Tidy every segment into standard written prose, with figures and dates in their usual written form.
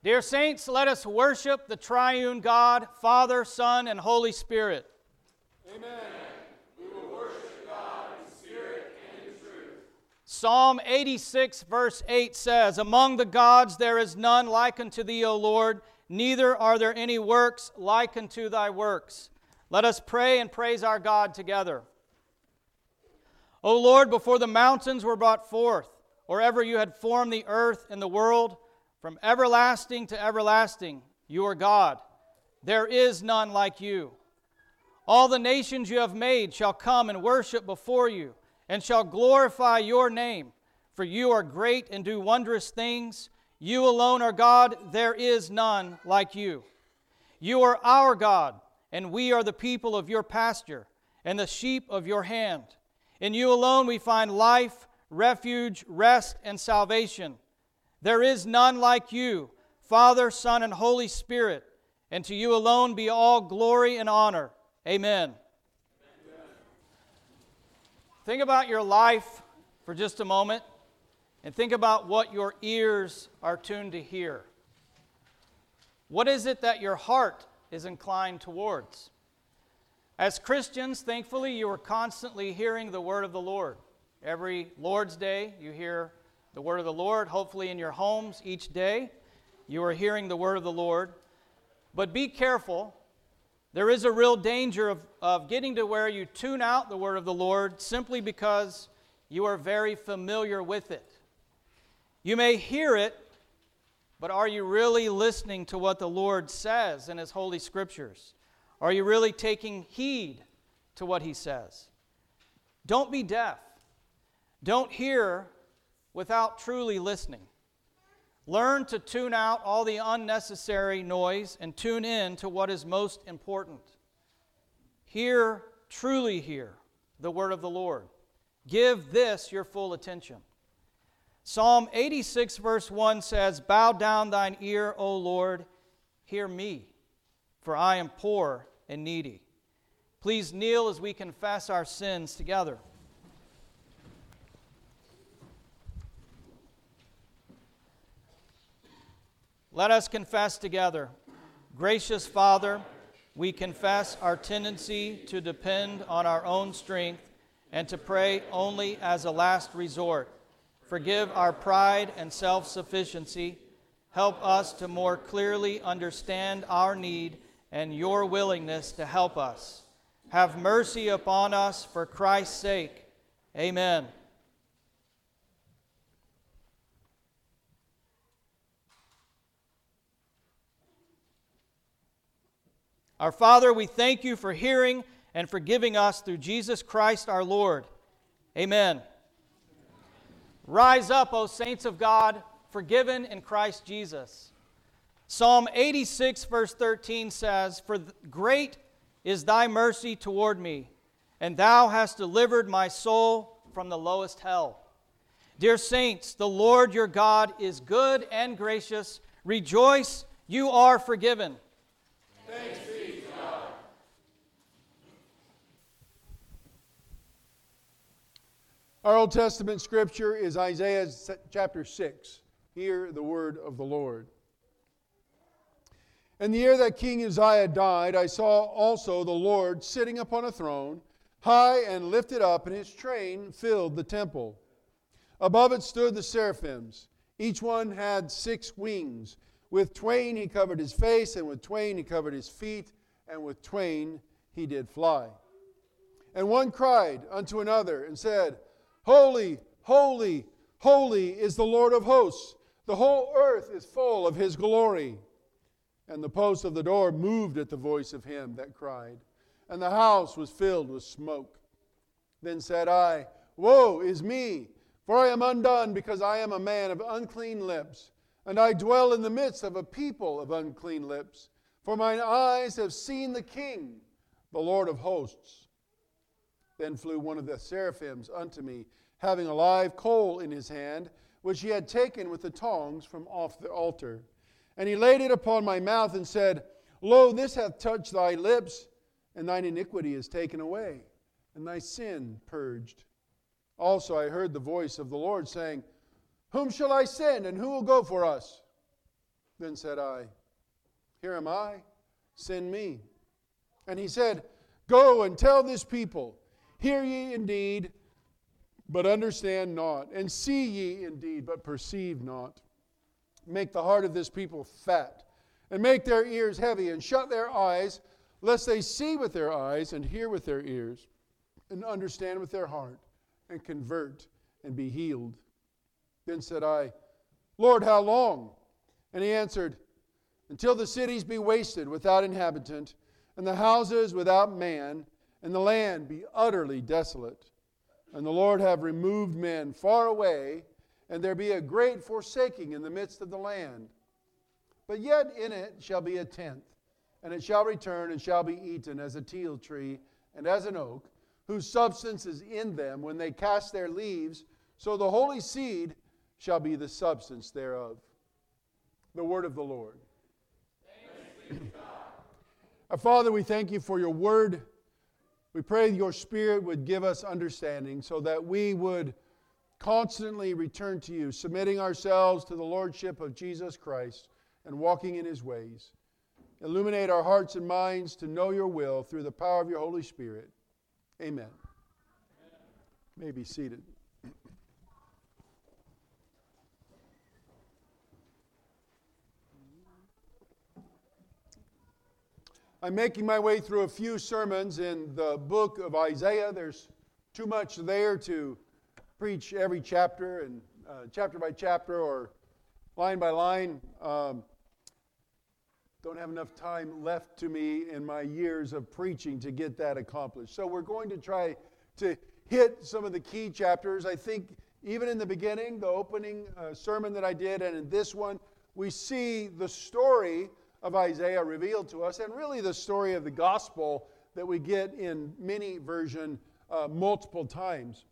Dear saints, let us worship the triune God, Father, Son, and Holy Spirit. Amen. We will worship God in spirit and in truth. Psalm 86, verse 8 says, Among the gods there is none like unto thee, O Lord, neither are there any works like unto thy works. Let us pray and praise our God together. O Lord, before the mountains were brought forth, or ever you had formed the earth and the world, from everlasting to everlasting, you are God. There is none like you. All the nations you have made shall come and worship before you, and shall glorify your name. For you are great and do wondrous things. You alone are God. There is none like you. You are our God, and we are the people of your pasture, and the sheep of your hand. In you alone we find life, refuge, rest, and salvation. There is none like you, Father, Son, and Holy Spirit, and to you alone be all glory and honor. Amen. Amen. Think about your life for just a moment, and think about what your ears are tuned to hear. What is it that your heart is inclined towards? As Christians, thankfully, you are constantly hearing the word of the Lord. Every Lord's Day, you hear the word of the Lord. Hopefully in your homes each day, you are hearing the word of the Lord. But be careful. There is a real danger of getting to where you tune out the word of the Lord simply because you are very familiar with it. You may hear it, but are you really listening to what the Lord says in His Holy Scriptures? Are you really taking heed to what He says? Don't be deaf. Don't hear without truly listening. Learn to tune out all the unnecessary noise and tune in to what is most important. Truly hear the word of the Lord. Give this your full attention. Psalm 86 verse 1 says, Bow down thine ear, O Lord, hear me, for I am poor and needy. Please kneel as we confess our sins together. Let us confess together. Gracious Father, we confess our tendency to depend on our own strength and to pray only as a last resort. Forgive our pride and self-sufficiency. Help us to more clearly understand our need and your willingness to help us. Have mercy upon us for Christ's sake. Amen. Our Father, we thank you for hearing and forgiving us through Jesus Christ our Lord. Amen. Rise up, O saints of God, forgiven in Christ Jesus. Psalm 86 verse 13 says, For great is thy mercy toward me, and thou hast delivered my soul from the lowest hell. Dear saints, the Lord your God is good and gracious. Rejoice, you are forgiven. Thanks be to God. Our Old Testament scripture is Isaiah chapter 6. Hear the word of the Lord. In the year that King Uzziah died, I saw also the Lord sitting upon a throne, high and lifted up, and his train filled the temple. Above it stood the seraphims. Each one had 6 wings. With twain he covered his face, and with twain he covered his feet, and with twain he did fly. And one cried unto another and said, Holy, holy, holy is the Lord of hosts. The whole earth is full of his glory. And the post of the door moved at the voice of him that cried, and the house was filled with smoke. Then said I, Woe is me, for I am undone, because I am a man of unclean lips, and I dwell in the midst of a people of unclean lips. For mine eyes have seen the King, the Lord of hosts. Then flew one of the seraphims unto me, having a live coal in his hand, which he had taken with the tongs from off the altar. And he laid it upon my mouth and said, Lo, this hath touched thy lips, and thine iniquity is taken away, and thy sin purged. Also I heard the voice of the Lord saying, Whom shall I send, and who will go for us? Then said I, Here am I, send me. And he said, Go and tell this people, Hear ye indeed, but understand not, and see ye indeed, but perceive not. Make the heart of this people fat, and make their ears heavy, and shut their eyes, lest they see with their eyes, and hear with their ears, and understand with their heart, and convert, and be healed. Then said I, Lord, how long? And he answered, Until the cities be wasted without inhabitant, and the houses without man, and the land be utterly desolate. And the Lord have removed men far away, and there be a great forsaking in the midst of the land. But yet in it shall be a tenth, and it shall return and shall be eaten as a teil tree and as an oak, whose substance is in them when they cast their leaves, so the holy seed shall be the substance thereof. The word of the Lord. Our Father, we thank you for your word. We pray your Spirit would give us understanding so that we would constantly return to you, submitting ourselves to the lordship of Jesus Christ and walking in his ways. Illuminate our hearts and minds to know your will through the power of your Holy Spirit. Amen. You may be seated. I'm making my way through a few sermons in the book of Isaiah. There's too much there to preach every chapter and chapter by chapter or line by line. Don't have enough time left to me in my years of preaching to get that accomplished. So we're going to try to hit some of the key chapters. I think even in the beginning, the opening sermon that I did, and in this one, we see the story of Isaiah revealed to us, and really the story of the gospel that we get in many versions multiple times.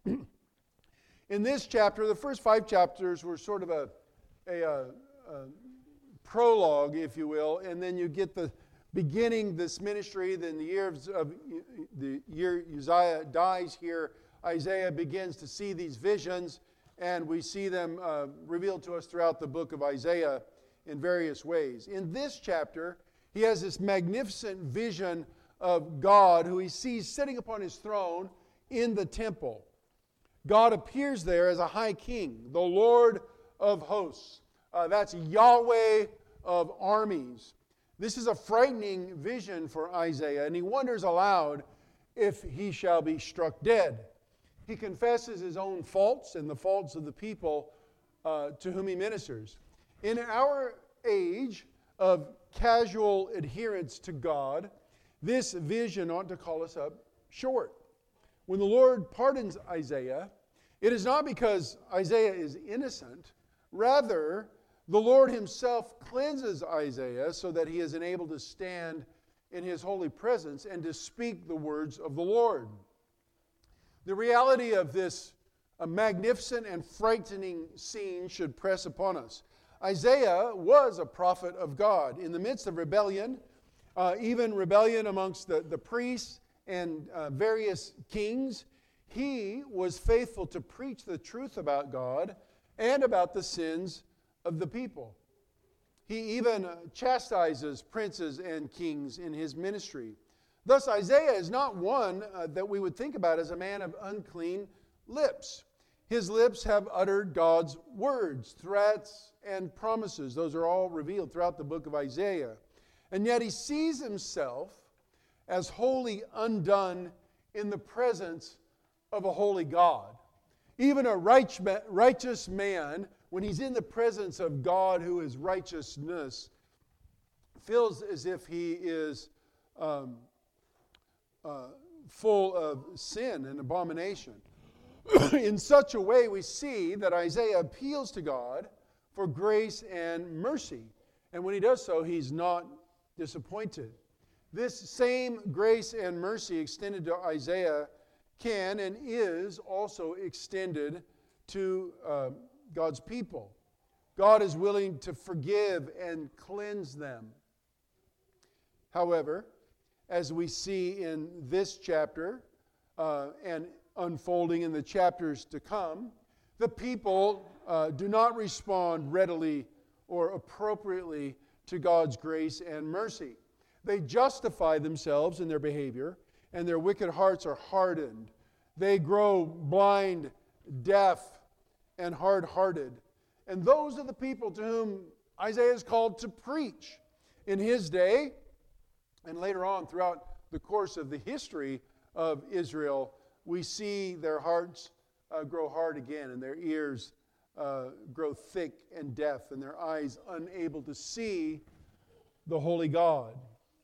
In this chapter, the first 5 chapters were sort of a prologue, if you will, and then you get the beginning this ministry. Then the year Uzziah dies here, Isaiah begins to see these visions, and we see them revealed to us throughout the book of Isaiah in various ways. In this chapter, he has this magnificent vision of God who he sees sitting upon his throne in the temple. God appears there as a high king, the Lord of hosts. That's Yahweh of armies. This is a frightening vision for Isaiah, and he wonders aloud if he shall be struck dead. He confesses his own faults and the faults of the people to whom he ministers. In our age of casual adherence to God, this vision ought to call us up short. When the Lord pardons Isaiah, it is not because Isaiah is innocent. Rather, the Lord himself cleanses Isaiah so that he is enabled to stand in his holy presence and to speak the words of the Lord. The reality of this magnificent and frightening scene should press upon us. Isaiah was a prophet of God. In the midst of rebellion, even rebellion amongst the priests and various kings, he was faithful to preach the truth about God and about the sins of the people. He even chastises princes and kings in his ministry. Thus, Isaiah is not one that we would think about as a man of unclean lips. His lips have uttered God's words, threats, and promises. Those are all revealed throughout the book of Isaiah. And yet he sees himself as wholly undone in the presence of a holy God. Even a righteous man, when he's in the presence of God who is righteousness, feels as if he is full of sin and abomination. In such a way, we see that Isaiah appeals to God for grace and mercy. And when he does so, he's not disappointed. This same grace and mercy extended to Isaiah can and is also extended to God's people. God is willing to forgive and cleanse them. However, as we see in this chapter and unfolding in the chapters to come, the people do not respond readily or appropriately to God's grace and mercy. They justify themselves in their behavior, and their wicked hearts are hardened. They grow blind, deaf, and hard-hearted. And those are the people to whom Isaiah is called to preach. In his day, and later on throughout the course of the history of Israel, we see their hearts grow hard again, and their ears grow thick and deaf, and their eyes unable to see the holy God.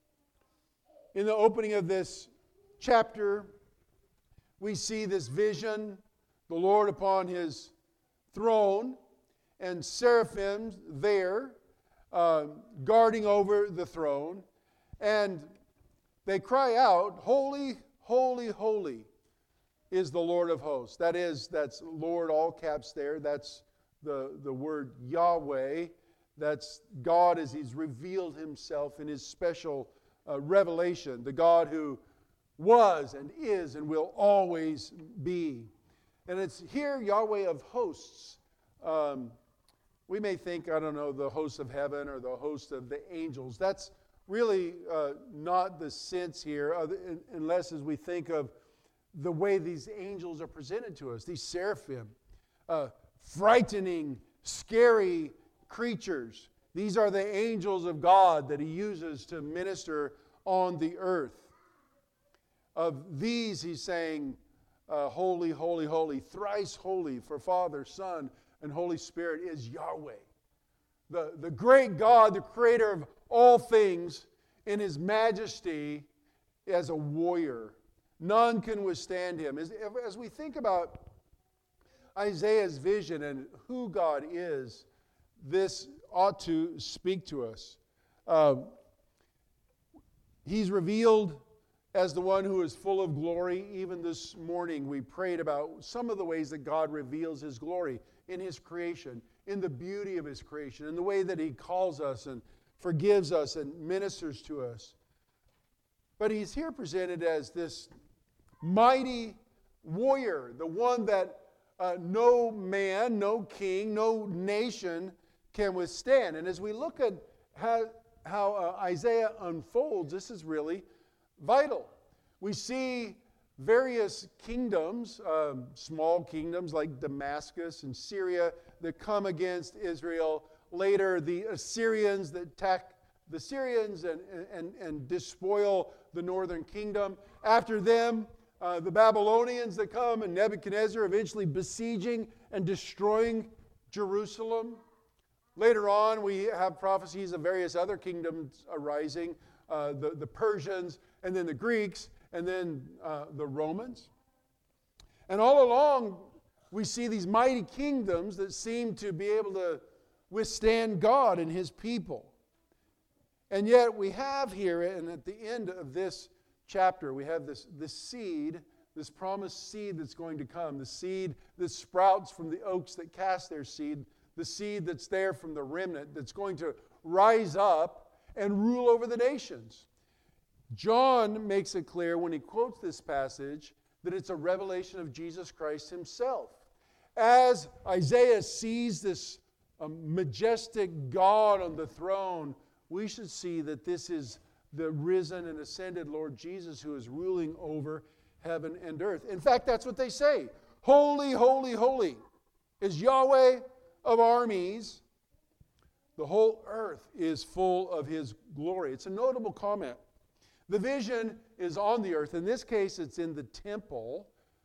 In the opening of this chapter, we see this vision, the Lord upon his throne, and seraphim there guarding over the throne. And they cry out, "Holy, holy, holy is the Lord of hosts." That's Lord, all caps there. That's the word Yahweh. That's God as he's revealed himself in his special revelation. The God who was and is and will always be. And it's here Yahweh of hosts. We may think, the hosts of heaven or the host of the angels. That's really not the sense here, unless as we think of the way these angels are presented to us, these seraphim, frightening, scary creatures. These are the angels of God that he uses to minister on the earth. Of these, he's saying, holy, holy, holy, thrice holy for Father, Son, and Holy Spirit is Yahweh. The great God, the creator of all things, in his majesty as a warrior. None can withstand him. As we think about Isaiah's vision and who God is, this ought to speak to us. He's revealed as the one who is full of glory. Even this morning we prayed about some of the ways that God reveals his glory in his creation, in the beauty of his creation, in the way that he calls us and forgives us and ministers to us. But he's here presented as this mighty warrior, the one that no man, no king, no nation can withstand. And as we look at how Isaiah unfolds, this is really vital. We see various kingdoms, small kingdoms like Damascus and Syria that come against Israel. Later, the Assyrians that attack the Syrians and despoil the northern kingdom. After them, the Babylonians that come, and Nebuchadnezzar eventually besieging and destroying Jerusalem. Later on, we have prophecies of various other kingdoms arising, the Persians, and then the Greeks, and then the Romans. And all along, we see these mighty kingdoms that seem to be able to withstand God and his people. And yet we have here, and at the end of this chapter, we have this seed, this promised seed that's going to come, the seed that sprouts from the oaks that cast their seed, the seed that's there from the remnant that's going to rise up and rule over the nations. John makes it clear when he quotes this passage that it's a revelation of Jesus Christ himself. As Isaiah sees this majestic God on the throne, we should see that this is the risen and ascended Lord Jesus who is ruling over heaven and earth. In fact, that's what they say. Holy, holy, holy is Yahweh of armies. The whole earth is full of his glory. It's a notable comment. The vision is on the earth. In this case, it's in the temple.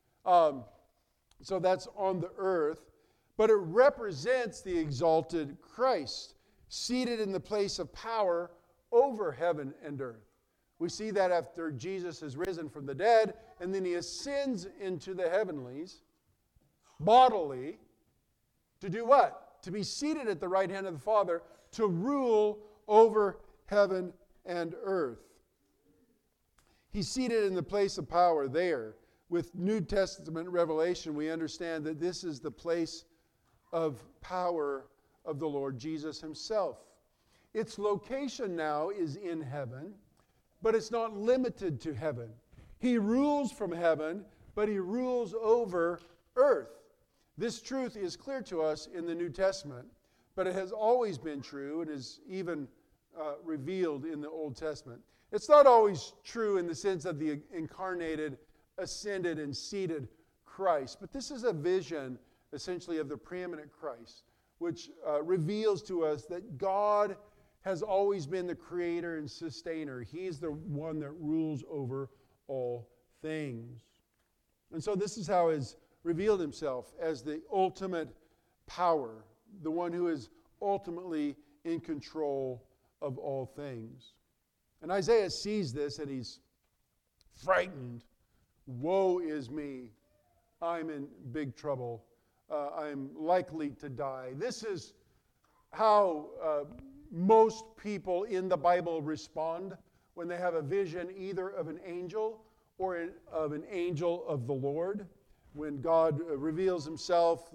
So that's on the earth. But it represents the exalted Christ, seated in the place of power over heaven and earth. We see that after Jesus has risen from the dead, and then he ascends into the heavenlies, bodily, to do what? To be seated at the right hand of the Father, to rule over heaven and earth. He's seated in the place of power there. With New Testament revelation, we understand that this is the place of power of the Lord Jesus himself. Its location now is in heaven, but it's not limited to heaven. He rules from heaven, but he rules over earth. This truth is clear to us in the New Testament. but it has always been true and is even revealed in the Old Testament. It's not always true in the sense of the incarnated, ascended, and seated Christ, but this is a vision essentially of the preeminent Christ, which reveals to us that God has always been the creator and sustainer. He's the one that rules over all things. And so this is how He's revealed Himself as the ultimate power, the one who is ultimately in control of all things. And Isaiah sees this and he's frightened. Woe is me. I'm in big trouble. I'm likely to die. This is how most people in the Bible respond when they have a vision either of an angel or of an angel of the Lord. When God reveals Himself,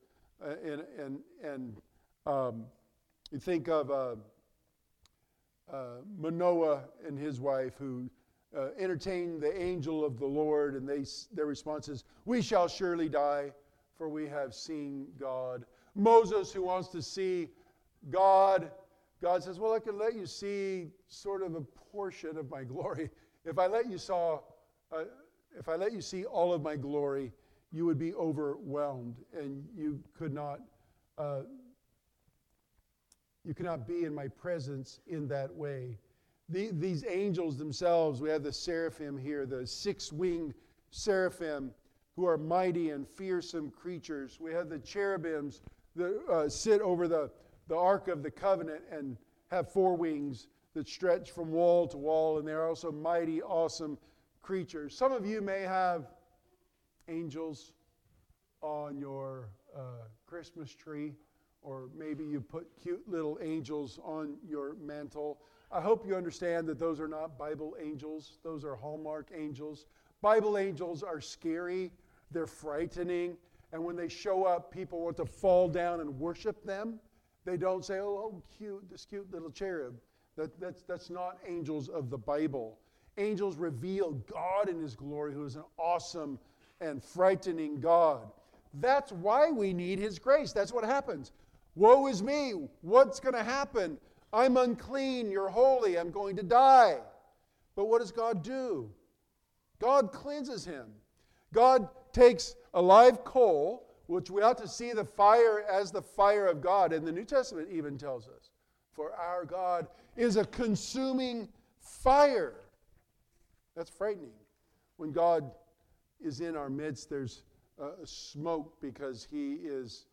you think of Manoah and his wife who entertained the angel of the Lord, and their response is, "We shall surely die, for we have seen God." Moses, who wants to see God, God says, "Well, I can let you see sort of a portion of my glory. If I let you see all of my glory, you would be overwhelmed, and you could not be in my presence in that way." These angels themselves, we have the seraphim here, the six-winged seraphim who are mighty and fearsome creatures. We have the cherubims that sit over the Ark of the Covenant and have four wings that stretch from wall to wall, and they're also mighty, awesome creatures. Some of you may have angels on your Christmas tree, or maybe you put cute little angels on your mantle. I hope you understand that those are not Bible angels. Those are Hallmark angels. Bible angels are scary. They're frightening. And when they show up, people want to fall down and worship them. They don't say, "Oh, cute, this cute little cherub." That's not angels of the Bible. Angels reveal God in His glory, who is an awesome and frightening God. That's why we need His grace. That's what happens. Woe is me. What's going to happen? I'm unclean. You're holy. I'm going to die. But what does God do? God cleanses him. God takes a live coal, which we ought to see the fire as the fire of God. And the New Testament even tells us, for our God is a consuming fire. That's frightening. When God is in our midst, there's smoke because He is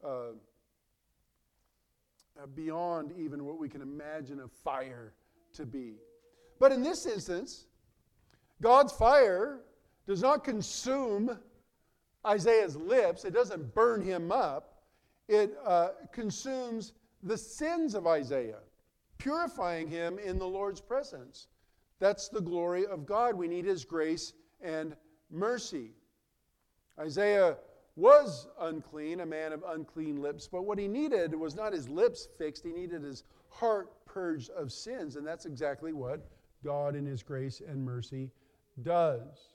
beyond even what we can imagine a fire to be. But in this instance, God's fire does not consume Isaiah's lips. It doesn't burn him up. It consumes the sins of Isaiah, purifying him in the Lord's presence. That's the glory of God. We need His grace and mercy. Isaiah was unclean, a man of unclean lips, but what he needed was not his lips fixed. He needed his heart purged of sins, and that's exactly what God in His grace and mercy does.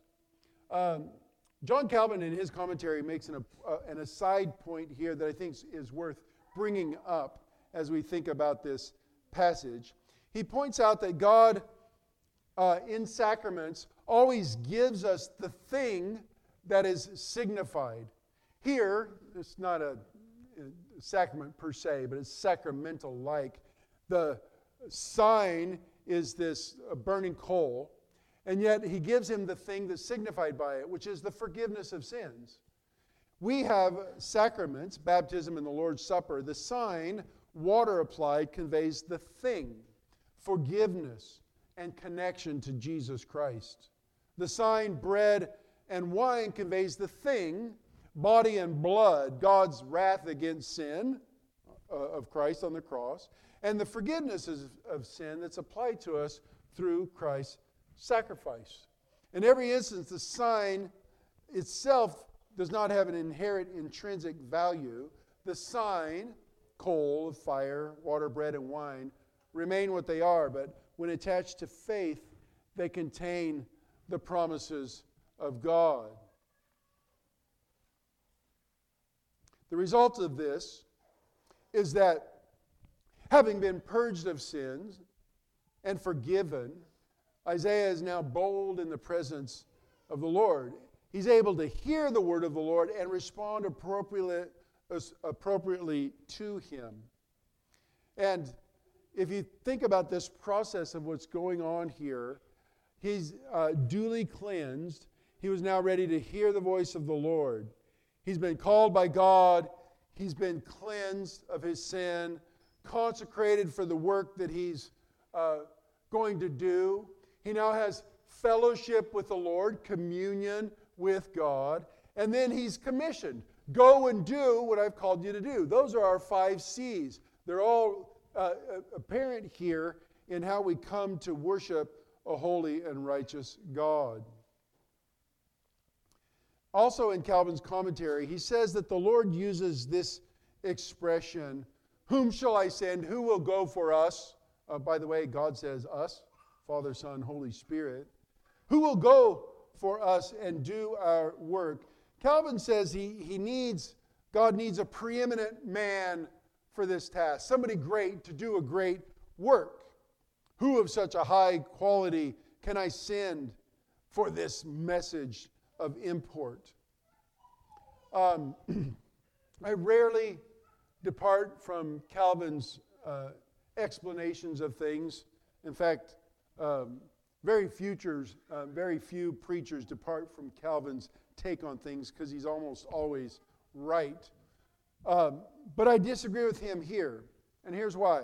John Calvin in his commentary makes an aside point here that I think is worth bringing up as we think about this passage. He points out that God in sacraments always gives us the thing that is signified. Here, it's not a sacrament per se, but it's sacramental-like. The sign is this burning coal, and yet He gives him the thing that's signified by it, which is the forgiveness of sins. We have sacraments, baptism and the Lord's Supper. The sign, water applied, conveys the thing, forgiveness and connection to Jesus Christ. The sign, bread and wine, conveys the thing, body and blood, God's wrath against sin of Christ on the cross, and the forgiveness of sin that's applied to us through Christ's sacrifice. In every instance, the sign itself does not have an inherent intrinsic value. The sign, coal of fire, water, bread, and wine, remain what they are, but when attached to faith, they contain the promises of God. The result of this is that having been purged of sins and forgiven, Isaiah is now bold in the presence of the Lord. He's able to hear the word of the Lord and respond appropriately to him. And if you think about this process of what's going on here, he's duly cleansed. He was now ready to hear the voice of the Lord. He's been called by God. He's been cleansed of his sin, consecrated for the work that he's going to do. He now has fellowship with the Lord, communion with God, and then he's commissioned. Go and do what I've called you to do. Those are our 5 C's. They're all apparent here in how we come to worship a holy and righteous God. Also in Calvin's commentary, he says that the Lord uses this expression, whom shall I send? Who will go for us? By the way, God says us, Father, Son, Holy Spirit. Who will go for us and do our work? Calvin says God needs a preeminent man for this task, somebody great to do a great work. Who of such a high quality can I send for this message of import? I rarely depart from Calvin's explanations of things. In fact, very few preachers depart from Calvin's take on things because he's almost always right. But I disagree with him here, and here's why.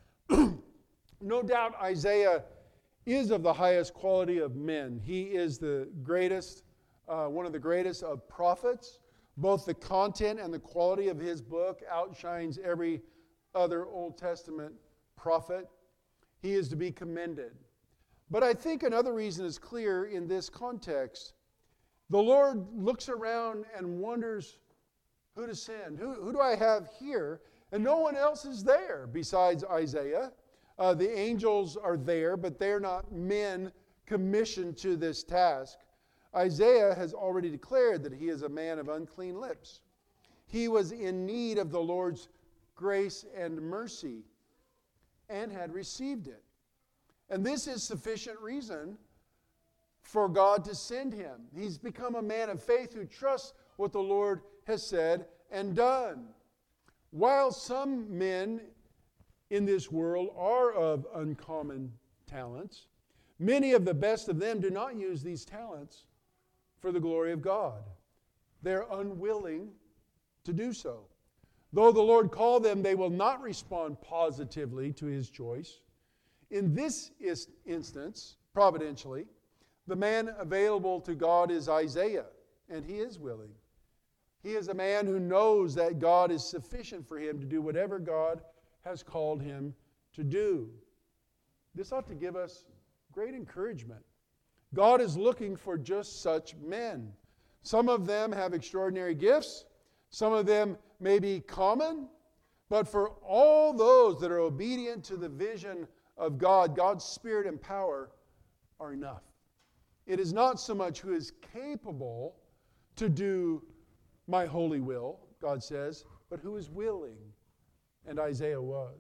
No doubt Isaiah is of the highest quality of men. He is the greatest, one of the greatest of prophets. Both the content and the quality of his book outshines every other Old Testament prophet. He is to be commended. But I think another reason is clear in this context. The Lord looks around and wonders who to send. Who do I have here? And no one else is there besides Isaiah. The angels are there, but they're not men commissioned to this task. Isaiah has already declared that he is a man of unclean lips. He was in need of the Lord's grace and mercy and had received it. And this is sufficient reason for God to send him. He's become a man of faith who trusts what the Lord has said and done. While some men in this world are of uncommon talents, many of the best of them do not use these talents for the glory of God. They're unwilling to do so. Though the Lord called them, they will not respond positively to his choice. In this instance, providentially, the man available to God is Isaiah, and he is willing. He is a man who knows that God is sufficient for him to do whatever God has called him to do. This ought to give us great encouragement. God is looking for just such men. Some of them have extraordinary gifts. Some of them may be common. But for all those that are obedient to the vision of God, God's Spirit and power are enough. It is not so much who is capable to do my holy will, God says, but who is willing. And Isaiah was.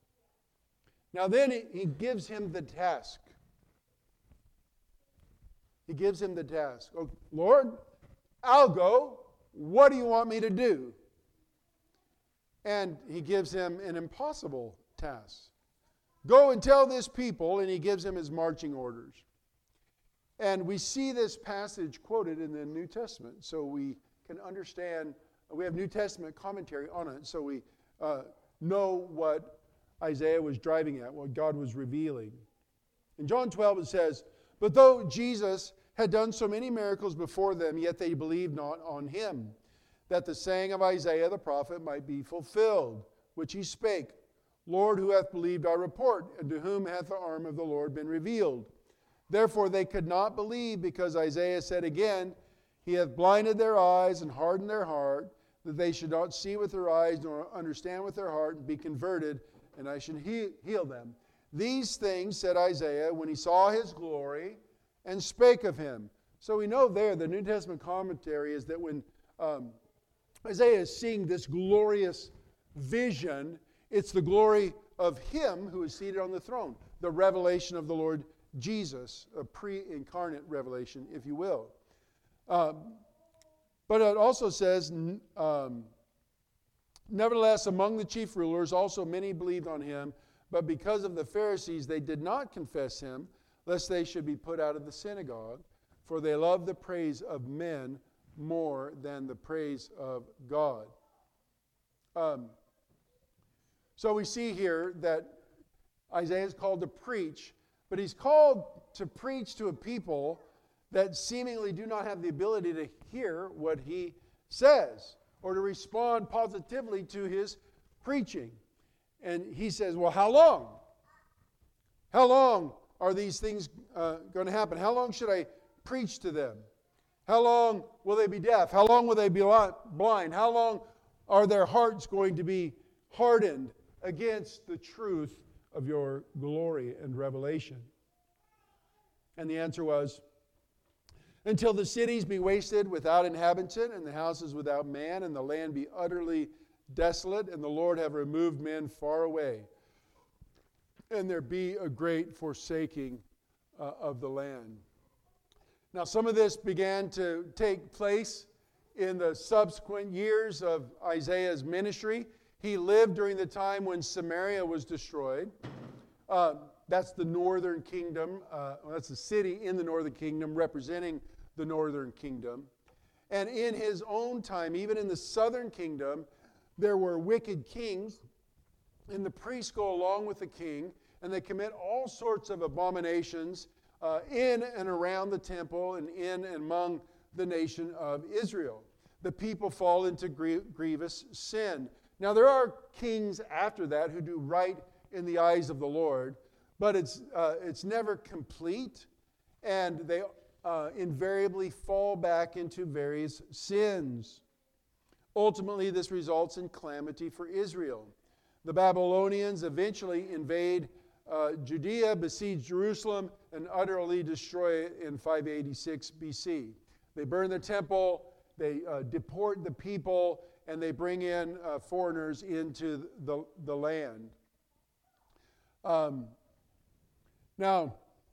Now then he gives him the task. He gives him the task. Oh, Lord, I'll go. What do you want me to do? And he gives him an impossible task. Go and tell this people, and he gives him his marching orders. And we see this passage quoted in the New Testament, so we can understand. We have New Testament commentary on it, so we know what Isaiah was driving at, what God was revealing. In John 12 it says, "But though Jesus had done so many miracles before them, yet they believed not on him, that the saying of Isaiah the prophet might be fulfilled, which he spake, Lord, who hath believed our report, and to whom hath the arm of the Lord been revealed? Therefore they could not believe, because Isaiah said again, He hath blinded their eyes and hardened their heart, that they should not see with their eyes, nor understand with their heart, and be converted, and I should heal them. These things said Isaiah when he saw his glory, and spake of him." So we know there, the New Testament commentary is that when Isaiah is seeing this glorious vision, It's the glory of Him who is seated on the throne, the revelation of the Lord Jesus, a pre-incarnate revelation, if you will. But it also says, nevertheless, among the chief rulers also many believed on Him, but because of the Pharisees they did not confess Him, lest they should be put out of the synagogue, for they loved the praise of men more than the praise of God. So we see here that Isaiah is called to preach, but he's called to preach to a people that seemingly do not have the ability to hear what he says or to respond positively to his preaching. And he says, well, how long? How long are these things going to happen? How long should I preach to them? How long will they be deaf? How long will they be blind? How long are their hearts going to be hardened against the truth of your glory and revelation? And the answer was, until the cities be wasted without inhabitant, and the houses without man, and the land be utterly desolate, and the Lord have removed men far away, and there be a great forsaking of the land. Now, some of this began to take place in the subsequent years of Isaiah's ministry. He lived during the time when Samaria was destroyed. That's the northern kingdom. That's a city in the northern kingdom representing the northern kingdom. And in his own time, even in the southern kingdom, there were wicked kings, and the priests go along with the king, and they commit all sorts of abominations in and around the temple and in and among the nation of Israel. The people fall into grievous sin. Now, there are kings after that who do right in the eyes of the Lord, but it's never complete, and they invariably fall back into various sins. Ultimately, this results in calamity for Israel. The Babylonians eventually invade Judea, besiege Jerusalem, and utterly destroy it in 586 BC. They burn the temple, they deport the people, and they bring in foreigners into the land. Now,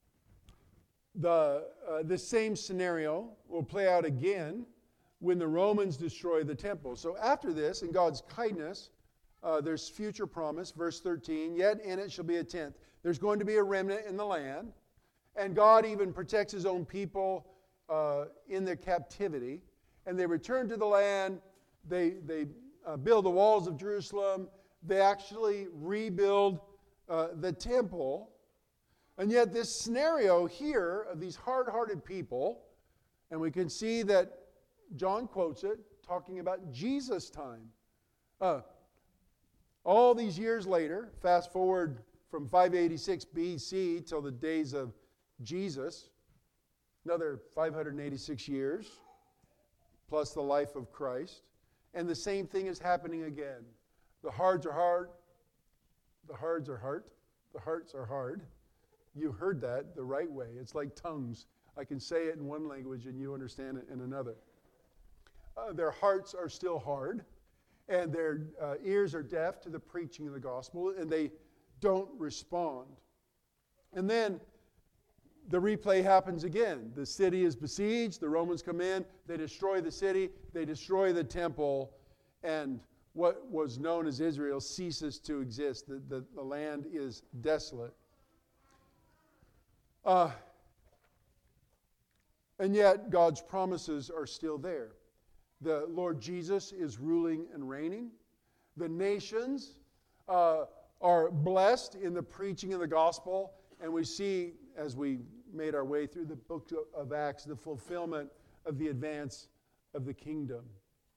this same scenario will play out again when the Romans destroy the temple. So after this, in God's kindness, there's future promise, verse 13, yet in it shall be a tenth. There's going to be a remnant in the land, and God even protects His own people in their captivity. And they return to the land, they build the walls of Jerusalem, they actually rebuild the temple. And yet this scenario here of these hard-hearted people, and we can see that John quotes it, talking about Jesus' time. All these years later, fast forward from 586 BC till the days of Jesus, another 586 years, plus the life of Christ, and the same thing is happening again. The hearts are hard. The hearts are hard. The hearts are hard. You heard that the right way. It's like tongues. I can say it in one language and you understand it in another. Their hearts are still hard, and their ears are deaf to the preaching of the gospel, and they don't respond. And then the replay happens again. The city is besieged, the Romans come in, they destroy the city, they destroy the temple, and what was known as Israel ceases to exist. The land is desolate. And yet God's promises are still there. The Lord Jesus is ruling and reigning. The nations are blessed in the preaching of the gospel. And we see, as we made our way through the book of Acts, the fulfillment of the advance of the kingdom.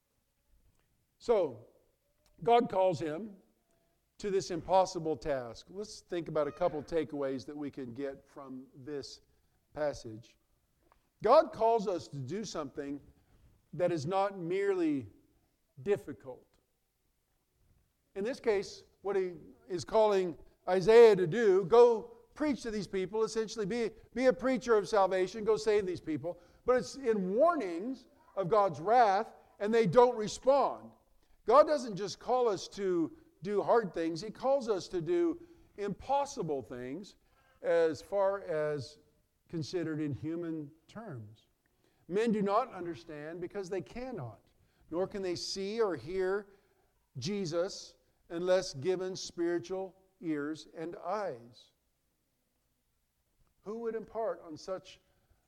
So, God calls him to this impossible task. Let's think about a couple takeaways that we can get from this passage. God calls us to do something that is not merely difficult. In this case, what he is calling Isaiah to do, go preach to these people, essentially be a preacher of salvation, go save these people. But it's in warnings of God's wrath, and they don't respond. God doesn't just call us to do hard things. He calls us to do impossible things as far as considered in human terms. Men do not understand because they cannot, nor can they see or hear Jesus unless given spiritual ears and eyes. Who would impart on such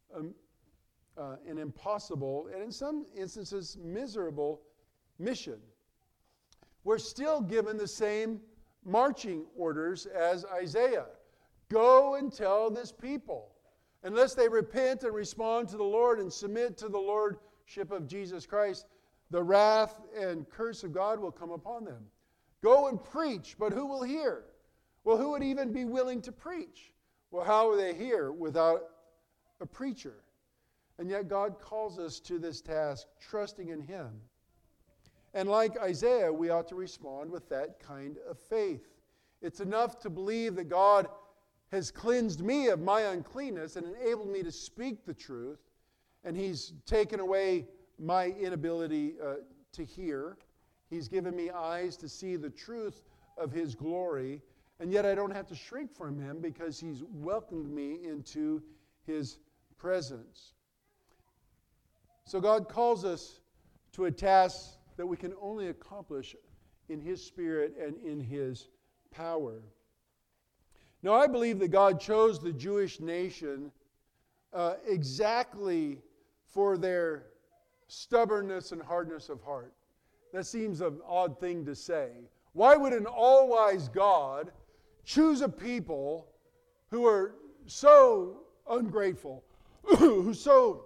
an impossible and in some instances miserable mission? We're still given the same marching orders as Isaiah. Go and tell this people. Unless they repent and respond to the Lord and submit to the lordship of Jesus Christ, the wrath and curse of God will come upon them. Go and preach, but who will hear? Well, who would even be willing to preach? Well, how will they hear without a preacher? And yet God calls us to this task, trusting in Him. And like Isaiah, we ought to respond with that kind of faith. It's enough to believe that God has cleansed me of my uncleanness and enabled me to speak the truth, and He's taken away my inability to hear. He's given me eyes to see the truth of His glory, and yet I don't have to shrink from Him because He's welcomed me into His presence. So God calls us to a task that we can only accomplish in His Spirit and in His power. Now, I believe that God chose the Jewish nation exactly for their stubbornness and hardness of heart. That seems an odd thing to say. Why would an all-wise God choose a people who are so ungrateful, who so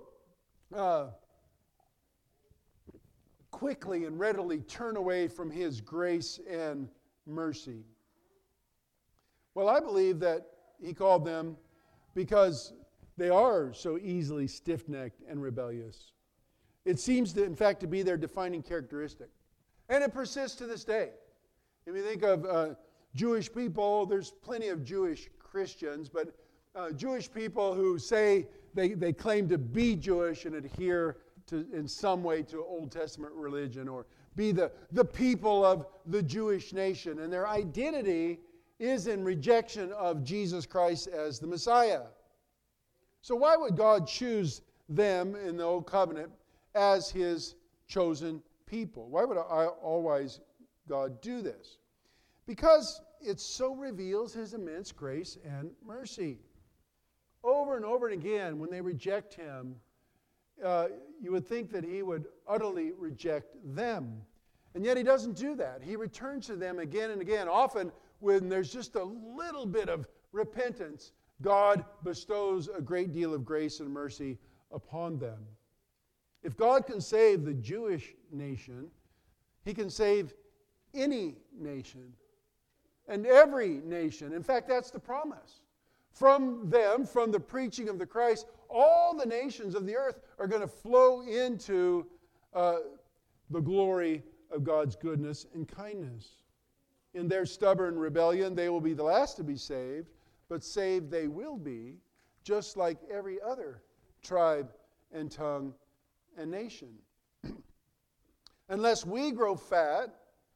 quickly and readily turn away from His grace and mercy? Well, I believe that He called them because they are so easily stiff-necked and rebellious. It seems to, in fact, to be their defining characteristic. And it persists to this day. If you think of Jewish people, there's plenty of Jewish Christians, but Jewish people who say they claim to be Jewish and adhere to, in some way, to Old Testament religion, or be the people of the Jewish nation. And their identity is in rejection of Jesus Christ as the Messiah. So why would God choose them in the Old Covenant as His chosen people? Why would always God do this? Because it so reveals His immense grace and mercy. Over and over again, when they reject Him, you would think that He would utterly reject them. And yet He doesn't do that. He returns to them again and again. Often when there's just a little bit of repentance, God bestows a great deal of grace and mercy upon them. If God can save the Jewish nation, He can save any nation and every nation. In fact, that's the promise. From them, from the preaching of the Christ, all the nations of the earth are going to flow into the glory of God's goodness and kindness. In their stubborn rebellion, they will be the last to be saved, but saved they will be, just like every other tribe and tongue and nation. Unless we grow fat,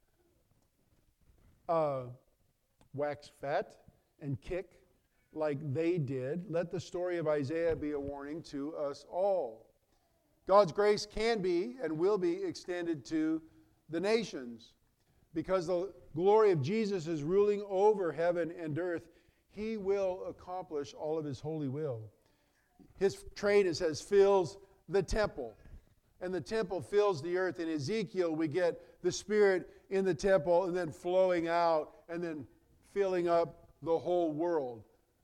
wax fat, and kick like they did, let the story of Isaiah be a warning to us all. God's grace can be and will be extended to the nations. Because the glory of Jesus is ruling over heaven and earth, He will accomplish all of His holy will. His train, it says, fills the temple. And the temple fills the earth. In Ezekiel, we get the Spirit in the temple and then flowing out and then filling up the whole world.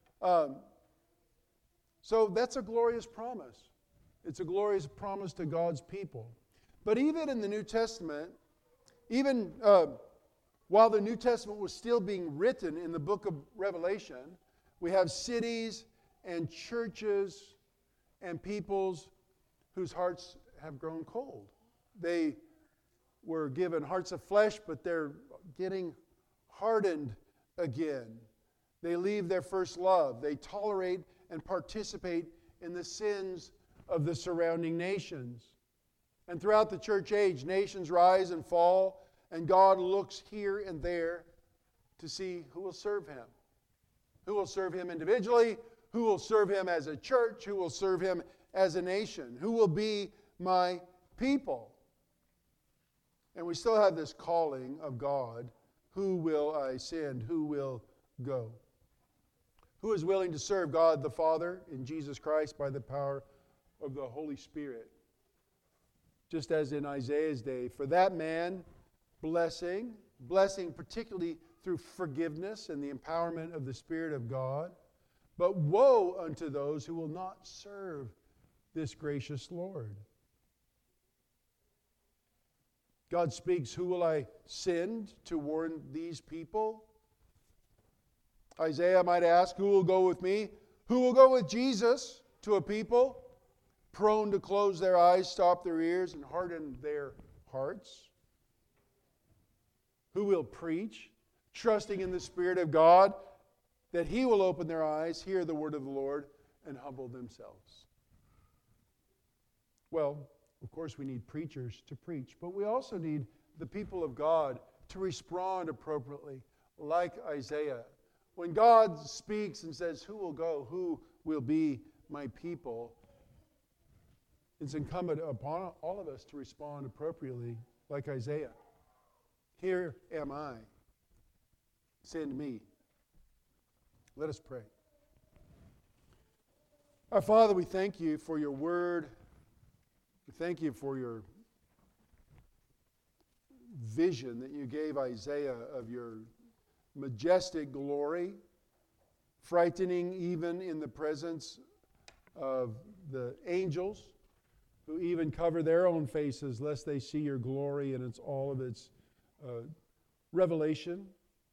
So that's a glorious promise. It's a glorious promise to God's people. But even in the New Testament, even while the New Testament was still being written in the book of Revelation, we have cities and churches and peoples whose hearts have grown cold. They were given hearts of flesh, but they're getting hardened again. They leave their first love. They tolerate and participate in the sins of the surrounding nations. And throughout the church age, nations rise and fall, And God looks here and there to see who will serve Him. Who will serve Him individually, who will serve Him as a church, who will serve Him as a nation, who will be my people. And we still have this calling of God. Who will I send? Who will go? Who is willing to serve God the Father in Jesus Christ by the power of the Holy Spirit? Just as in Isaiah's day, for that man, blessing particularly through forgiveness and the empowerment of the Spirit of God. But woe unto those who will not serve this gracious Lord. God speaks, who will I send to warn these people? Isaiah might ask, who will go with me? Who will go with Jesus to a people prone to close their eyes, stop their ears, and harden their hearts? Who will preach, trusting in the Spirit of God, that He will open their eyes, hear the word of the Lord, and humble themselves? Well, of course we need preachers to preach, but we also need the people of God to respond appropriately, like Isaiah. When God speaks and says, who will go, who will be my people, it's incumbent upon all of us to respond appropriately, like Isaiah. Here am I. Send me. Let us pray. Our Father, we thank you for your word. We thank you for your vision that you gave Isaiah of your majestic glory, frightening even in the presence of the angels, who even cover their own faces lest they see your glory and all of its revelation.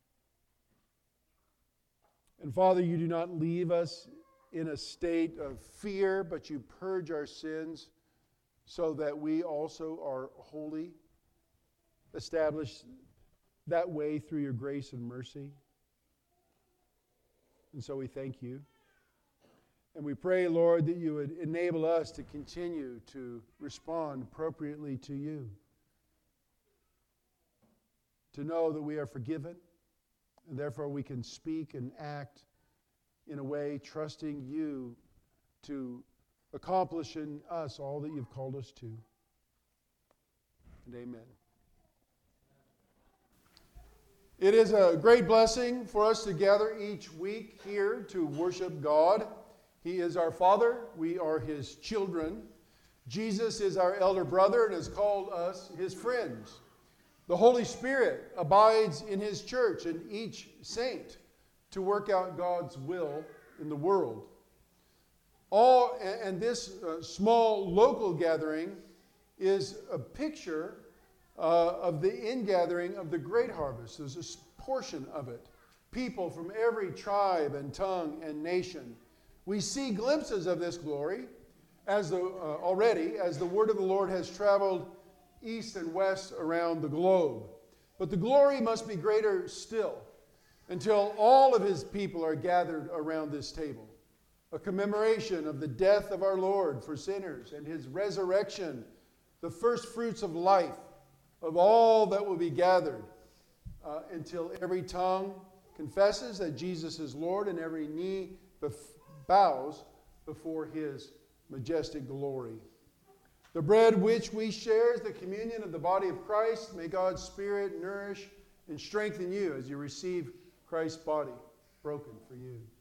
And Father, you do not leave us in a state of fear, but you purge our sins so that we also are holy, established that way through your grace and mercy. And so we thank you. And we pray, Lord, that you would enable us to continue to respond appropriately to you. To know that we are forgiven, and therefore we can speak and act in a way trusting you to accomplish in us all that you've called us to. And amen. It is a great blessing for us to gather each week here to worship God. He is our Father. We are His children. Jesus is our elder brother and has called us His friends. The Holy Spirit abides in His church and each saint to work out God's will in the world. And this small local gathering is a picture of the ingathering of the great harvest. There's a portion of it. People from every tribe and tongue and nation. We see glimpses of this glory already as the word of the Lord has traveled east and west around the globe. But the glory must be greater still until all of His people are gathered around this table. A commemoration of the death of our Lord for sinners and His resurrection, the first fruits of life of all that will be gathered until every tongue confesses that Jesus is Lord and every knee bows before His majestic glory. The bread which we share is the communion of the body of Christ. May God's Spirit nourish and strengthen you as you receive Christ's body broken for you.